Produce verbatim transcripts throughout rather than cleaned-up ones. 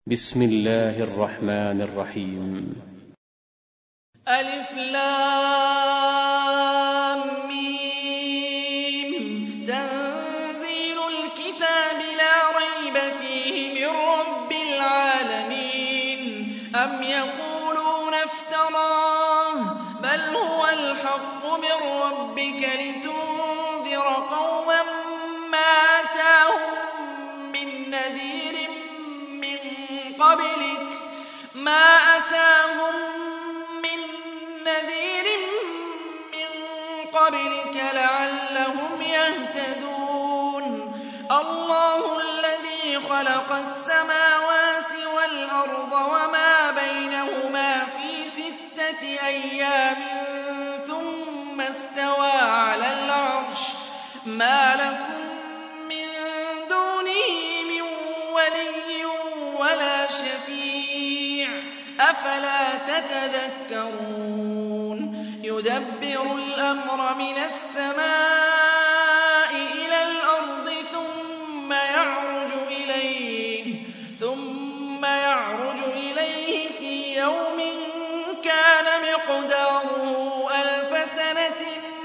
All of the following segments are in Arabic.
بسم الله الرحمن الرحيم. ألف لام ميم. تنزيل الكتاب لا ريب فيه من رب العالمين. أم يقولون افتراه بل هو الحق من ربك لتنذر قوما ما أتاهم من نذير من قبلك ما أتاهم من نذير من قبلك لعلهم يهتدون. الله الذي خلق السماوات والأرض وما بينهما في ستة أيام ثم استوى على العرش ما لكم من دونه من ولي ولا شفيع أفلا تتذكرون. يدبر الأمر من السماء إلى الأرض ثم يعرج إليه ثم يعرج إليه في يوم كان مقداره ألف سنة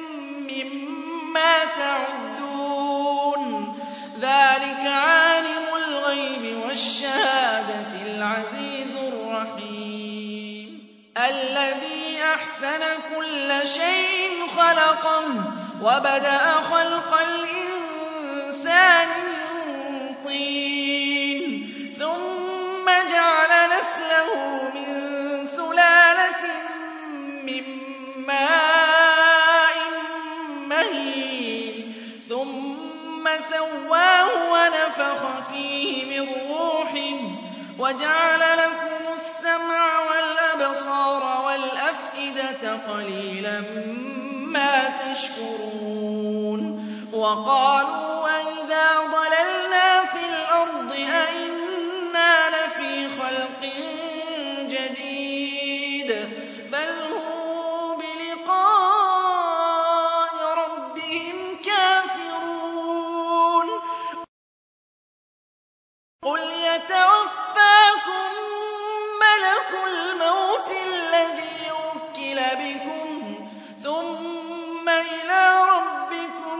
مما تعدون. ذلك عالم الغيب والشهادة العزيز الرحيم الذي أحسن كل شيء خلقه وبدأ خلق الإنسان من طين ثم جعل نسله من سلالة من ماء مهين ثم سواه ونفخ فيه من روحه وجعل لكم السمع والأبصار والأفئدة قليلا ما تشكرون. وقالوا أئذا ضللنا في الأرض أئنا لفي خلق جديد بل هم بلقاء ربهم كافرون. قل يتوفاكم ملك الموت الذي وكل بكم ثم إلى ربكم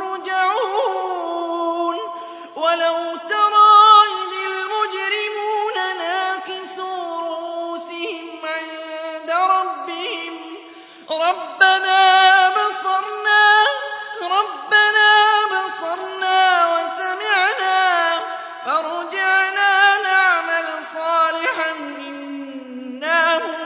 ترجعون. ولو ترى إذ المجرمون ناكسوا رؤوسهم عند ربهم ربنا أبصرنا ربنا أبصرنا وسمعنا فارجعنا نعمل صالحا إنا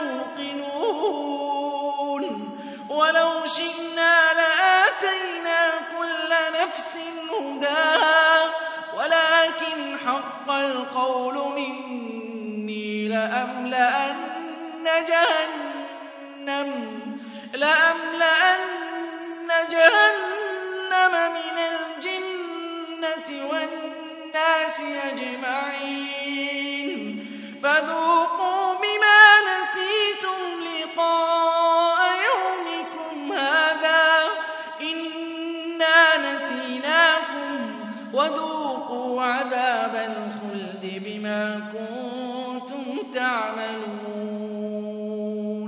موقنون. ولو شئنا لآتينا كل نفس هداها ولكن حق القول مني لأملأن جهنم لأملأن جهنم من الجنة والناس أجمعين. فذوقوا بما نسيتم لقاء يومكم هذا إنا نسيناكم وذوقوا عذاب الخلد بما كنتم تعملون.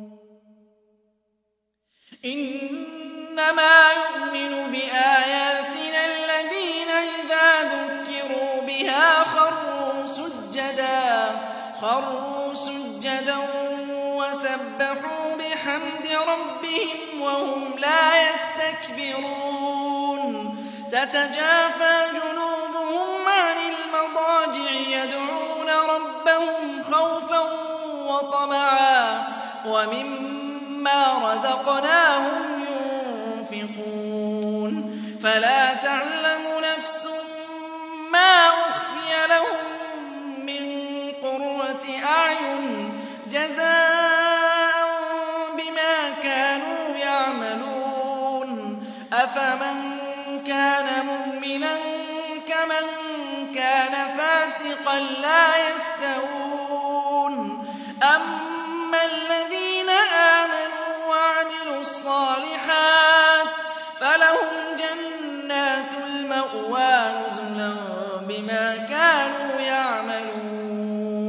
إنما يؤمن بآياتنا الذين إذا ذكروا بها خروا سجدا خروا سجدا وسبحوا بحمد ربهم وهم لا يستكبرون. تتجافى جنوبهم عن المضاجع يدعون ربهم خوفا وطمعا ومما رزقناهم ينفقون. فلا تعلم نفس ما أخفي لهم من قرة أعين جزاء بما كانوا يعملون. أفمن كان مؤمنا كمن كان فاسقا لا يستوون. أما الذين آمنوا وعملوا الصالحات فلهم جنات المأوى نزلا بما كانوا يعملون.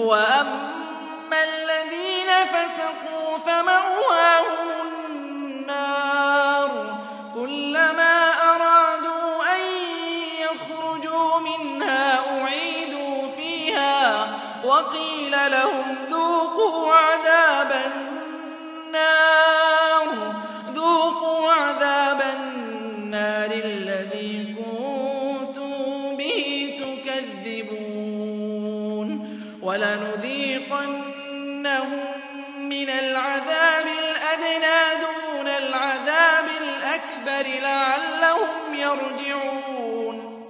وَأَمَّا الَّذِينَ فَسَقُوا فَمَأْوَاهُمُ النَّارُ كُلَّمَا أَرَادُوا أَن يَخْرُجُوا مِنْهَا أُعِيدُوا فِيهَا وَقِيلَ لَهُمْ ذُوقُوا عَذَابَ النَّارِ ذُوقُوا عَذَابَ النَّارِ الَّذِي كُنتُم بِهِ تُكَذِّبُونَ وَلَنُذِيقَنَّهُم مِّنَ الْعَذَابِ الْأَدْنَىٰ دُونَ الْعَذَابِ الْأَكْبَرِ لَعَلَّهُمْ يَرْجِعُونَ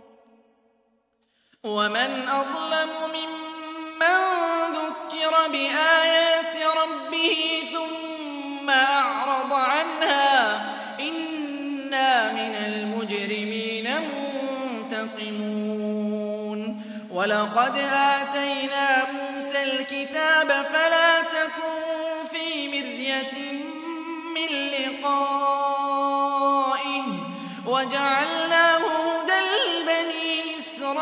وَمَنْ أَظْلَمُ مِمَّن ذُكِّرَ بِآيَاتِ رَبِّهِ ثُمَّ أَعْرَضَ عَنْهَا ۚ إِنَّا مِنَ الْمُجْرِمِينَ مُنتَقِمُونَ وَلَقَدْ آتَيْنَا مُوسَى الْكِتَابَ فَلَا تَكُن فِي مِرْيَةٍ مِّن لِّقَائِهِ وَجَعَلْنَاهُ هُدًى لِّبَنِي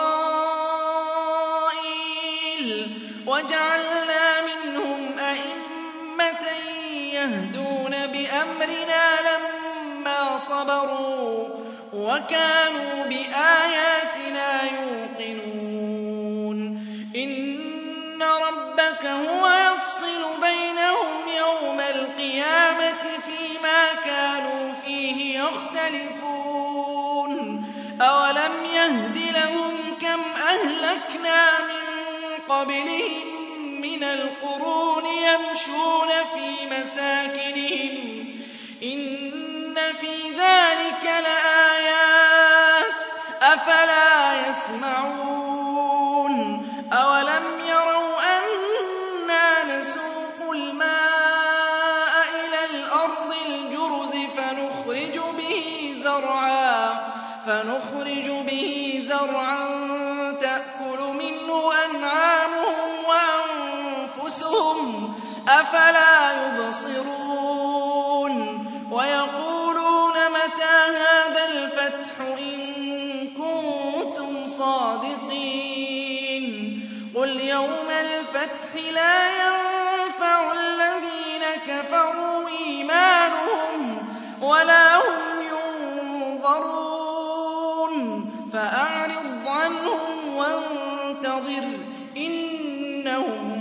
إِسْرَائِيلَ وَجَعَلْنَا مِنْهُمْ أَئِمَّةً يَهْدُونَ بِأَمْرِنَا لَمَّا صَبَرُوا وَكَانُوا بِآيَاتِنَا يُوقِنُونَ إِنَّ رَبَّكَ هُوَ يَفْصِلُ بَيْنَهُمْ يَوْمَ الْقِيَامَةِ فِيمَا كَانُوا فِيهِ يَخْتَلِفُونَ أَوَلَمْ يَهْدِ لَهُمْ كَمْ أَهْلَكْنَا مِن قَبْلِهِم مِّنَ الْقُرُونِ يَمْشُونَ فِي مَسَاكِنِهِمْ إِنَّ فِي ذَٰلِكَ لَآيَاتٍ ۖ أَفَلَا يَسْمَعُونَ أَوَلَمْ يَرَوْا أَنَّا نَسُوقُ الْمَاءَ إِلَى الْأَرْضِ الْجُرُزِ فَنُخْرِجُ بِهِ زَرْعًا تَأْكُلُ مِنْهُ أَنْعَامُهُمْ وَأَنفُسُهُمْ ۖ أَفَلَا يُبْصِرُونَ وَيَقُولُونَ مَتَىٰ هَٰذَا الْفَتْحُ إِن كُنتُمْ صَادِقِينَ قُلْ يَوْمَ الْفَتْحِ لَا يَنفَعُ الَّذِينَ كَفَرُوا إِيمَانُهُمْ وَلَا هُمْ يُنظَرُونَ فَأَعْرِضْ عَنْهُمْ وَانتَظِرْ إِنَّهُم